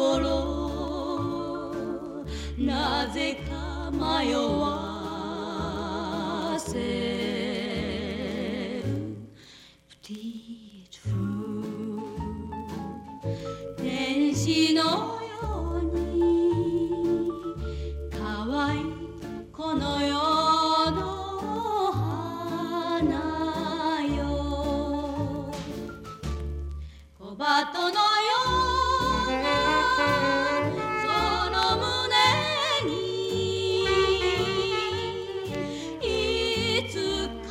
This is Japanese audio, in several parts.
心なぜか迷わせるプティートフー天使のように可愛いこの世の花よ小鳩のようなその胸にいつか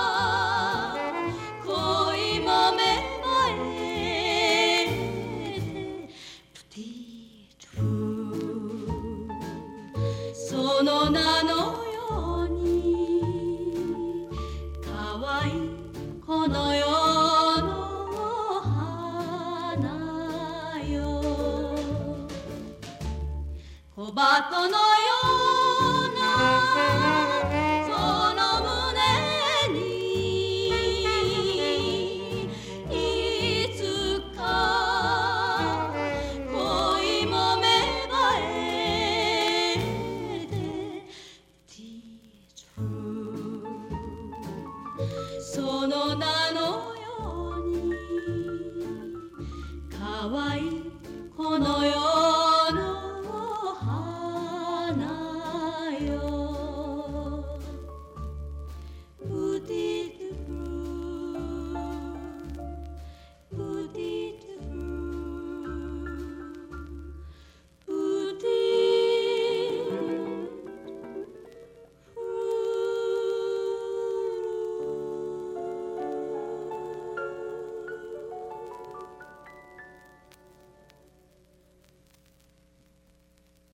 恋も芽生えてプティートフーその名のように可愛いこの世の花よ小鳩のよう